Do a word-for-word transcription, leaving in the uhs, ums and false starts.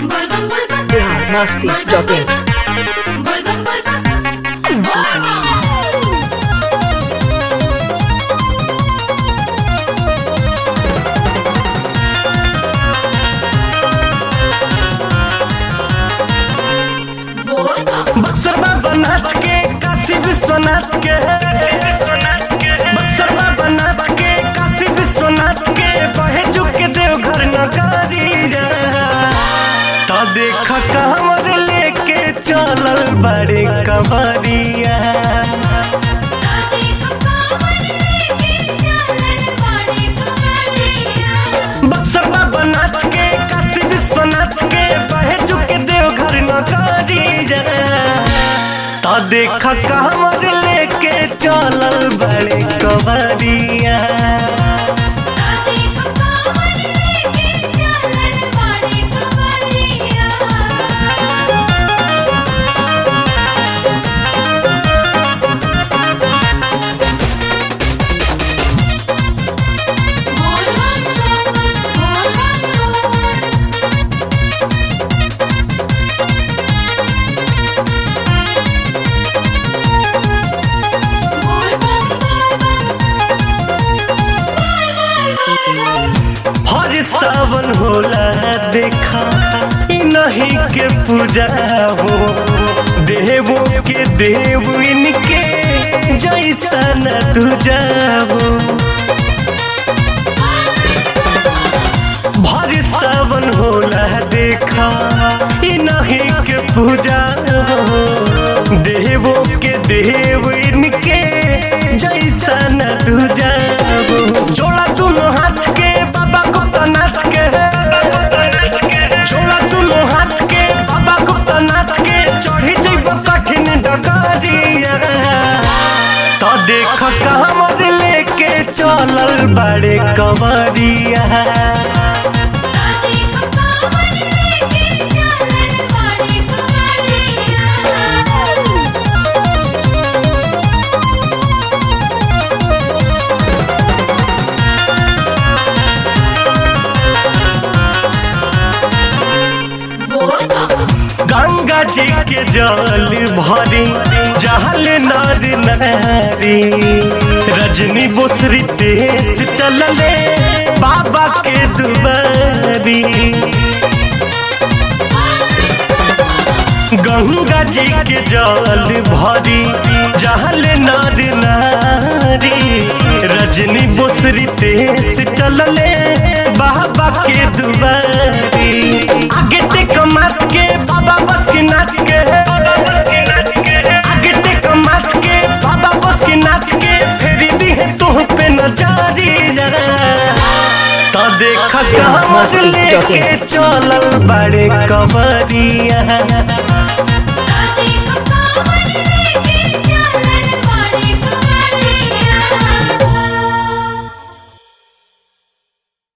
Masti dot in. Buxar बाबा नाथ के काशी विश्वनाथ के बक्सर बाबा नाथ के काशी विश्वनाथ के बहे चुके देवघर नगरिया तो देख कांवर लेके चलल बड़े कंवरिया। बक्सर बाबा नाथ के काशी विश्वनाथ के बहे चुके देवघर नगरिया तो देख कांवर लेके चलल बड़े कंवरिया। हर सावन होला देखा नहीं के पूजा हो देवों के देव इनके जैसा न तू जाओ। भर सावन होला देखा नहीं के पूजा हो देवों के देव इनके जैसा न तू जाओ। जोड़ा दोनों हाथ के बाबा गुप्तनाथ के जोड़ा दोनों हाथ के बाबा गुप्तनाथ के चढ़ी जैब कठिन डगरिया तो देख कांवर लेके चलल बड़े कंवरिया। गंगा जी के जल भरी जहल नर नारी रजनी बुसरी देश चलले बाबा के दुबारी। गंगा जी के जल भरी जहल नर नारी रजनी बुसरी देश चलले बाबा के दुबारी। आगे टेक माथ के बाबा बासुकीनाथ के आगे टेक माथ के बाबा बासुकीनाथ के फेरी दी है तुह पे नजरिया तो देख कांवर लेके चलल बड़े कंवरिया।